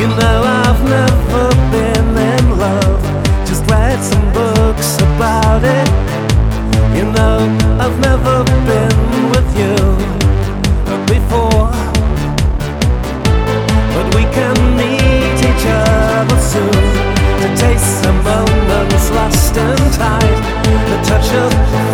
You know I've never been in love, just read some books about it. You know I've never been with you before, but we can meet each other soon to taste some moments lost in time, the touch of